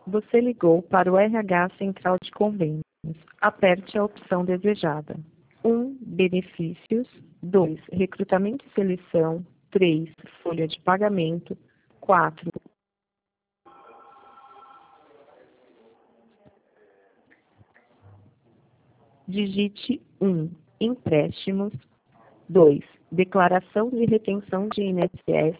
Você ligou para o RH Central de Convênios. Aperte a opção desejada. 1. Benefícios. 2. Recrutamento e seleção. 3. Folha de pagamento. 4. Digite 1. Empréstimos. 2. Declaração de retenção de INSS.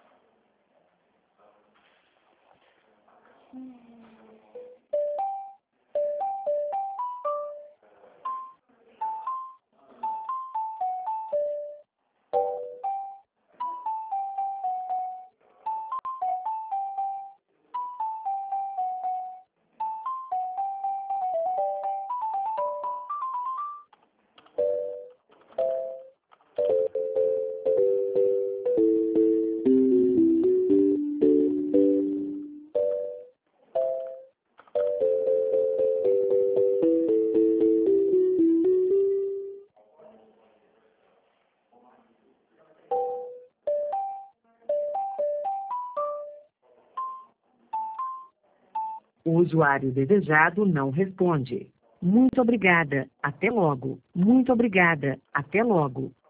O usuário desejado não responde. Muito obrigada. Até logo. Muito obrigada. Até logo.